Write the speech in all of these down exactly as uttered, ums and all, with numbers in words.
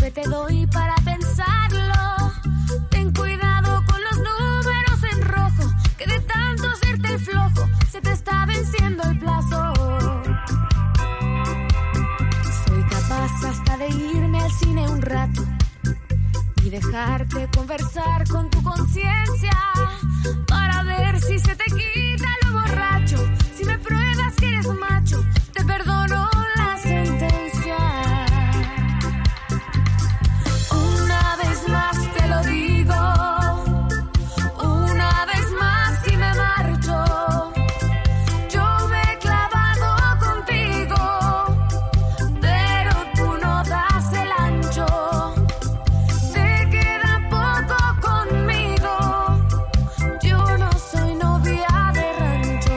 que te doy para pensarlo. Ten cuidado con los números en rojo, que de tanto hacerte el flojo se te está venciendo el plazo. Soy capaz hasta de irme al cine un rato y dejarte conversar con tu conciencia para ver si se te quita lo borracho. Si me pruebas que eres macho, te perdono la sentencia. Una vez más te lo digo, una vez más y me marcho. Yo me he clavado contigo, pero tú no das el ancho. Te queda poco conmigo, yo no soy novia de rancho.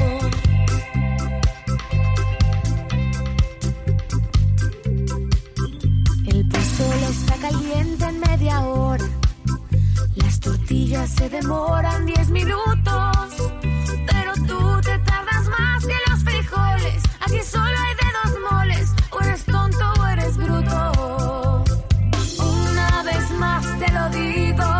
El pozole está caliente en media hora, las tortillas se demoran diez minutos, pero tú te tardas más que los frijoles. Aquí solo hay de dos moles, o eres tonto o eres bruto. Una vez más te lo digo,